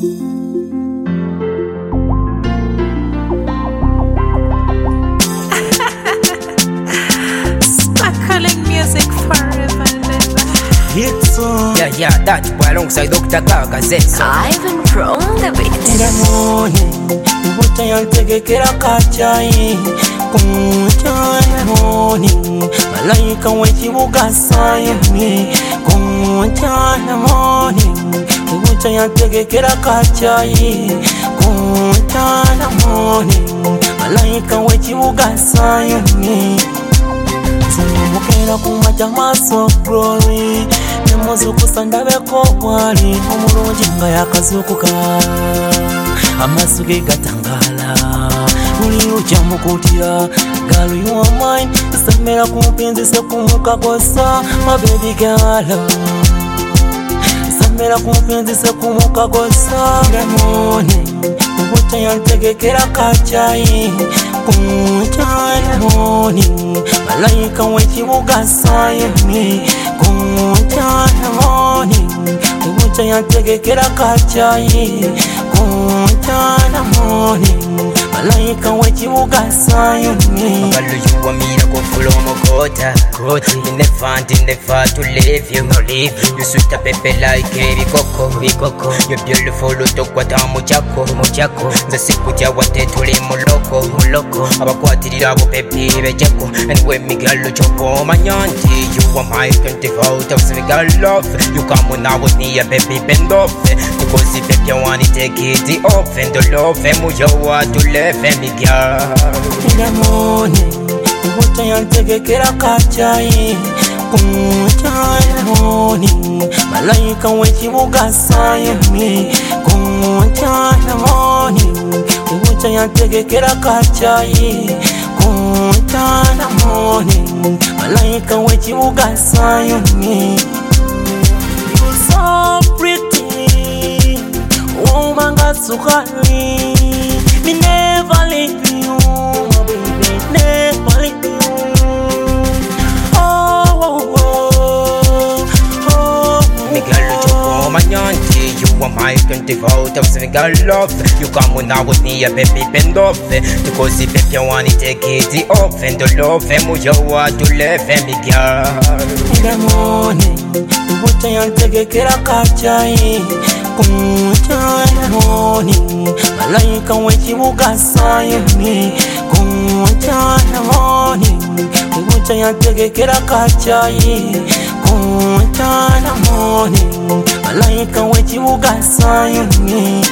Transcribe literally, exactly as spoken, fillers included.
Sparkling music forever and ever. It's on. Yeah, yeah, that boy alongside Doctor Gaga Zetso. Ivan from the beat. In the morning, what I take care of Kachai. Kuncha morning, Malaika weti bugasayoni. Kuncha morning, what I take care of Kachai. Kuncha morning, Malaika weti bugasayoni. Mukera kumaja maso glory nemuzuku sandabeko wali omulungi nga yakazukuka amasuge gatangala uli uja mukutira galu you are mine samera kumpinzi se kumukagosa my baby girl samera kumpinzi se kumukagosa ngamone ubuta yantegekera Kachai kuncha morning Malaika weti bugasayoni kuncha morning ubuta yantegekera Kachai kuncha morning Malaika weti bugasayoni Galu you want me to go full on my quota. In the fun, in the far to leave you, no leave you. You sweet a pepe like a coco, coco. You're beautiful, look what I'm muchaco, muchaco. The sikuja wate to le moloko, moloko. Abakwatiri abo pepe bejako. And when me girl chopo manyanti, you are my twenty-four thousand girl love. You come on now with me a baby bend off. Because if you want to take it off and the love and mujo to left and me girl. In the morning, what I yantegekera Kachai kuncha morning Malaika weti bugasayoni kuncha morning what I yantegekera Kachai kuncha morning Malaika weti bugasayoni. You so pretty woman got sukari. Me never leave you, my baby, never leave you. Oh, oh, oh, oh. Me girl, chopo manyanti, you are my twenty-four thousand girl love. You come on now with me, a baby bend off. Because if you want to take it off and the love and mujo to left and me girl. In the morning, what I yantegekera Kachai kuncha morning Malaika weti bugasayoni kuncha morning what I yantegekera Kachai kuncha morning Malaika weti bugasayoni.